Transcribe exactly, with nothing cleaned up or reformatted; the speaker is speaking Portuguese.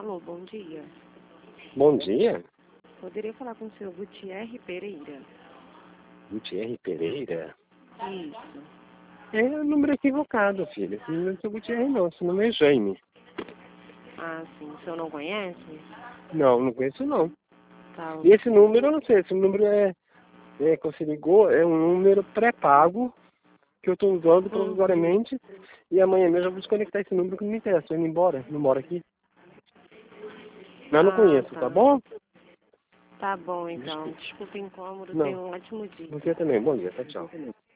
Alô, bom dia. Bom dia. Poderia falar com o senhor Gutierre Pereira? Gutierre Pereira? Isso. É o número equivocado, filho. Esse número não é o Gutierre, não. Esse número é Jaime. Ah, sim. O senhor não conhece? Não, não conheço, não. Tá. E esse número, eu não sei. Esse número é, é que você ligou, é um número pré-pago que eu estou usando provisoriamente. Uhum. E amanhã mesmo eu vou desconectar esse número que não me interessa. Eu indo embora, não moro aqui. Mas eu não ah, conheço, tá. tá bom? Tá bom, então. Desculpa o incômodo. Não. Tenha um ótimo dia. Você também. Bom dia. Tchau, tchau.